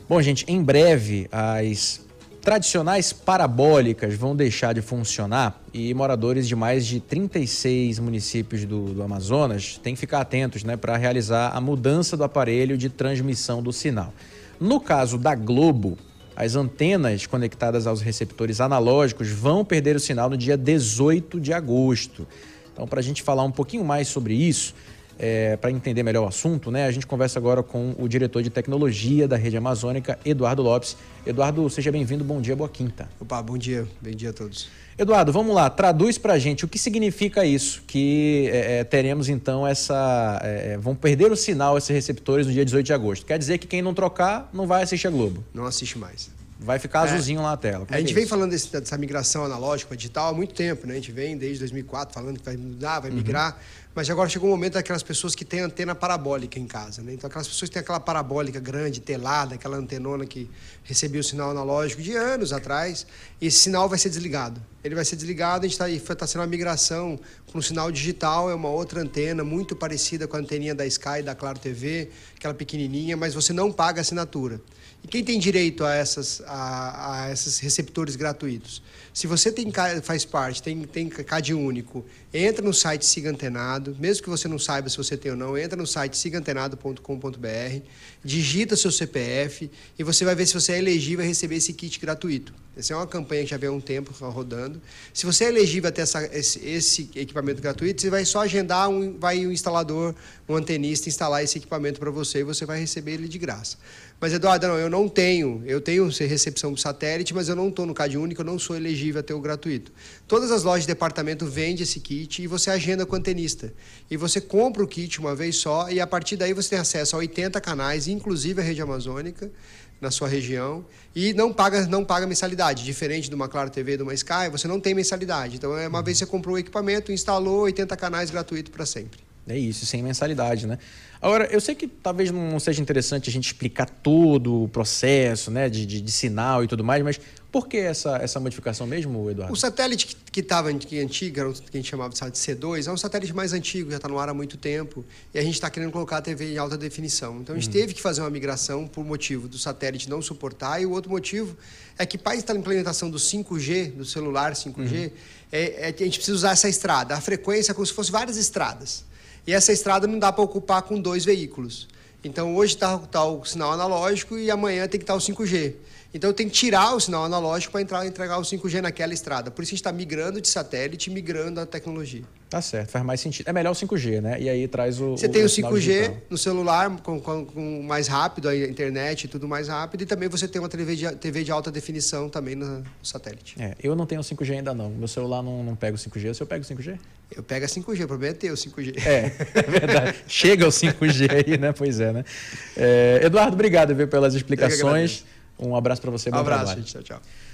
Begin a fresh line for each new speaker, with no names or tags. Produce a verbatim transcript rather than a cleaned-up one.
Bom, gente, em breve as tradicionais parabólicas vão deixar de funcionar e moradores de mais de trinta e seis municípios do, do Amazonas têm que ficar atentos, né, para realizar a mudança do aparelho de transmissão do sinal. No caso da Globo, as antenas conectadas aos receptores analógicos vão perder o sinal no dia dezoito de agosto. Então, para a gente falar um pouquinho mais sobre isso, É, para entender melhor o assunto, né, a gente conversa agora com o diretor de tecnologia da Rede Amazônica, Eduardo Lopes. Eduardo, seja bem-vindo, bom dia, boa quinta.
Opa, bom dia, bom dia a todos.
Eduardo, vamos lá, traduz para a gente o que significa isso, que é, teremos então essa... É, vão perder o sinal esses receptores no dia dezoito de agosto. Quer dizer que quem não trocar não vai assistir a Globo?
Não assiste mais.
Vai ficar azulzinho é, lá na tela.
A gente é vem falando desse, dessa migração analógica para digital há muito tempo, né? A gente vem desde dois mil e quatro falando que vai mudar, vai migrar, uhum. Mas agora chegou o momento daquelas pessoas que têm antena parabólica em casa, né? Então aquelas pessoas que têm aquela parabólica grande, telada, aquela antenona que recebia o sinal analógico de anos atrás, e esse sinal vai ser desligado. Ele vai ser desligado, a gente está tá sendo uma migração para um sinal digital, é uma outra antena muito parecida com a anteninha da Sky, da Claro T V, aquela pequenininha, mas você não paga assinatura. E quem tem direito a, essas, a, a esses receptores gratuitos? Se você tem, faz parte, tem, tem C A D único, entra no site Siga Antenado, mesmo que você não saiba se você tem ou não, entra no site siga antenado ponto com ponto br, digita seu C P F e você vai ver se você é elegível a receber esse kit gratuito. Essa é uma campanha que já vem há um tempo rodando. Se você é elegível a ter essa, esse, esse equipamento gratuito, você vai só agendar, um, vai um instalador, um antenista instalar esse equipamento para você e você vai receber ele de graça. Mas, Eduardo, não, eu não tenho, eu tenho recepção por satélite, mas eu não estou no C A D único, eu não sou elegível a ter o gratuito. Todas as lojas de departamento vendem esse kit e você agenda com o antenista. E você compra o kit uma vez só e a partir daí você tem acesso a oitenta canais, inclusive a Rede Amazônica, na sua região, e não paga, não paga mensalidade. Diferente de uma Claro T V, de uma Sky, você não tem mensalidade. Então, uma vez você comprou o equipamento, instalou oitenta canais gratuito para sempre.
É isso, sem mensalidade, né? Agora, eu sei que talvez não seja interessante a gente explicar todo o processo, né, de, de, de sinal e tudo mais, mas por que essa, essa modificação mesmo, Eduardo?
O satélite que estava que antigo, era o que a gente chamava de C dois, é um satélite mais antigo, já está no ar há muito tempo, e a gente está querendo colocar a T V em alta definição. Então, a gente uhum. teve que fazer uma migração por motivo do satélite não suportar, e o outro motivo é que para a implementação do cinco G, do celular cinco G, uhum. é, é que a gente precisa usar essa estrada. A frequência é como se fosse várias estradas. E essa estrada não dá para ocupar com dois veículos. Então, hoje está tá o sinal analógico e amanhã tem que estar o cinco G. Então, eu tenho que tirar o sinal analógico para entrar, entregar o cinco G naquela estrada. Por isso, a gente está migrando de satélite e migrando a tecnologia.
Tá certo, faz mais sentido. É melhor o cinco G, né? E aí traz o
Você o, tem o, o cinco G
digital.
No celular, com, com, com mais rápido, a internet e tudo mais rápido. E também você tem uma T V de, T V de alta definição também no, no satélite.
É, eu não tenho o cinco G ainda não. Meu celular não, não pega o cinco G. O senhor pega o cinco G?
Eu pego a cinco G, o problema é ter o cinco G.
É, é verdade. Chega o cinco G aí, né? Pois é, né? É, Eduardo, obrigado viu, pelas explicações. Um abraço para você, bom
um abraço,
trabalho.
Gente, tchau, tchau.